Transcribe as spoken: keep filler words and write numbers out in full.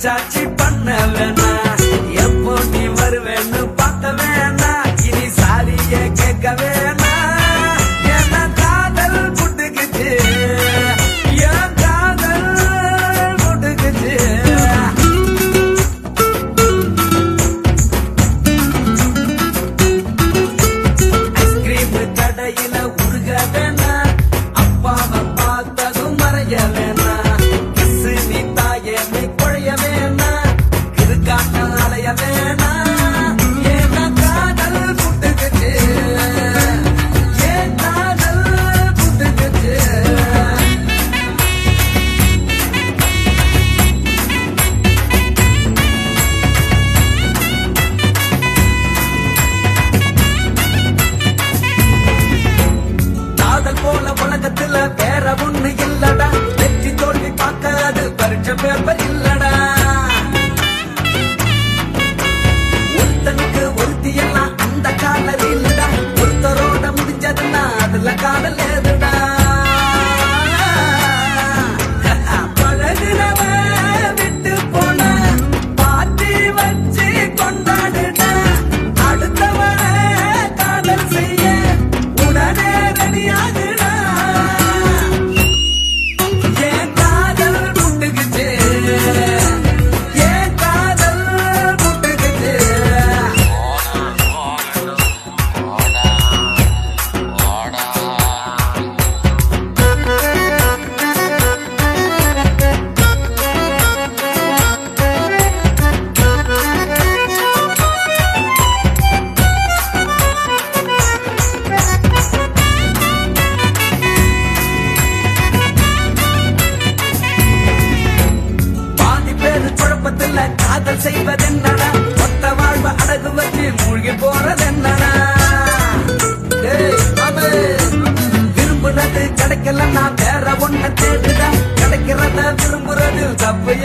மனசாட்சி பண்ண வேணா எப்போ நீ வருவேன்னு பார்க்க வேணா இனி சாரியே கேட்க வேணா என்ன காதல் புட்டுக்குச்சு என் காதல் புட்டுக்குச்சு ஐஸ்கிரீம் கடையில உருக வேணா அப்பாவை பார்த்ததும் மறைய வேணா கிசு நீ தாயே நீ குழைய வேணா இருக்காட்ட அலைய வேணா ஏன்னா காதல் புட்டுக்குச்சு ஏன் காதல் புட்டுக்குச்சு காதல் போல உலகத்துல வேற ஒண்ணு இல்லடா வெற்றி தோல்வி பார்க்காது பரீட்சை பேப்பர் இல்லடா ஒருத்தனுக்கு ஒருத்தி எல்லாம் அந்த காதல் இல்லடா ஒருத்தரோட முடிஞ்சதுன்னா அதுல காதல் ஏதுடா பழகுனவ விட்டு போன பாட்டி வச்சு கொண்டாடுடா அடுத்தவன காதல் செய்ய உடனே ரெடியாகுடா ஏன் காதல் புட்டுக்குச்சு ஏன் காதல் புட்டுக்குச்சு பாதி பேரு குழப்பத்துல காதல் செய்வதென்னடா மொத்த வாழ்வு அடகு வச்சு மூழ்கி போறதென்னடா ஏய் மாமே, விரும்புனது கிடைக்கலன்னா வேற ஒண்ண தேடுடா கிடைக்கிறத விரும்புறது தப்பு